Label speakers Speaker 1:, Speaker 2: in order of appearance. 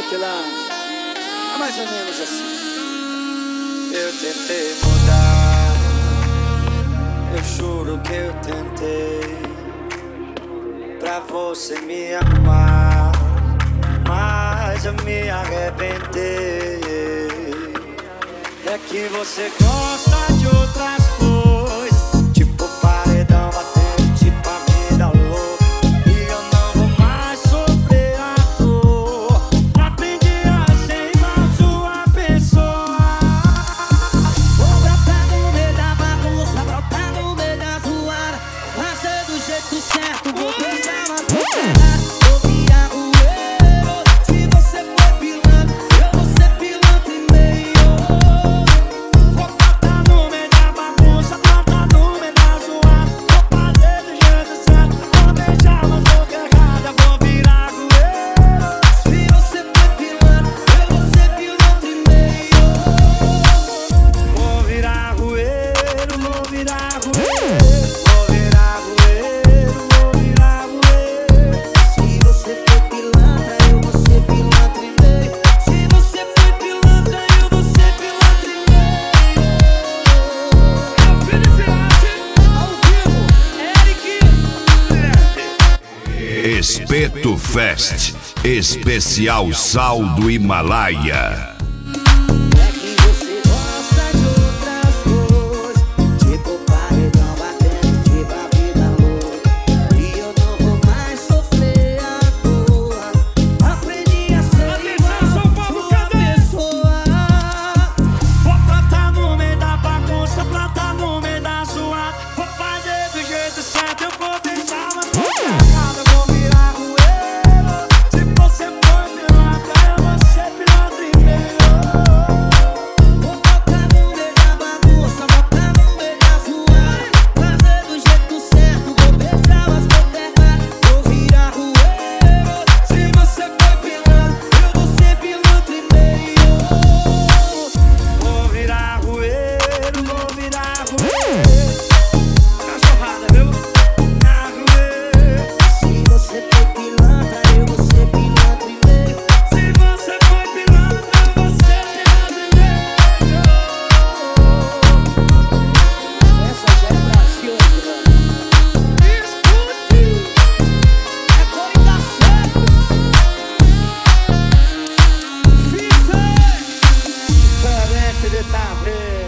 Speaker 1: Aquela... É mais ou menos assim. Eu tentei mudar, eu juro que eu tentei, pra você me amar, mas eu me arrebentei. É que você gosta de outras coisas, tipo paredão batendo, tipo a vida louca. E eu não vou mais sofrer à toa. Aprendi a ser igual sua pessoa.
Speaker 2: Vou brotar no meio da bagunça, brotar no meio da zoada, fazer do jeito certo, vou beijar mas vou pegar. Vou virar rueiro, se você for pilantra, eu vou ser pilantra e meio.
Speaker 1: Vou brotar no meio da bagunça, brotar no meio da zoada, vou fazer do jeito certo, vou beijar mas vou errada, vou virar rueiro.
Speaker 2: Se você for pilantra, eu vou ser pilantra e meio.
Speaker 1: Vou virar rueiro, vou virar rueiro, vou virar rueiro, vou virar rueiro.
Speaker 2: Se você for pilantra, eu vou ser pilantra e meio. Se você for pilantra, eu vou ser pilantra e meio. É o Felicidade, ao vivo, Eric.
Speaker 3: Espeto Fest, especial Sal do Himalaia.
Speaker 2: É que você gosta de outras coisas, tipo paredão batendo, tipo a vida louca. E eu não vou mais sofrer à toa. Aprendi a ser igual sua pessoa.
Speaker 1: Vou brotar no meio da bagunça, brotar no meio da zoada, vou fazer do jeito certo, eu vou beijar mas vou errada, vou virar rueiro. Se você for pilantra, eu vou ser pilantra e meio.
Speaker 2: Vou botar no meio da bagunça, botar no meio da zoada, fazer do jeito certo, vou beijar mas vou pegar. Vou virar rueiro, se você for pilantra, eu vou ser pilantra e meio.
Speaker 1: Vou virar rueiro, vou virar rueiro. Cachorrada, viu? Virar rueiro.
Speaker 2: Se você for pilantra, eu vou ser pilantra e meio.
Speaker 1: Se você for pilantra, eu vou ser pilantra e meio.
Speaker 2: Essa já é Brasil, mano.
Speaker 1: Escute.
Speaker 2: É Corica Seco.
Speaker 1: Diferente de tá vendo.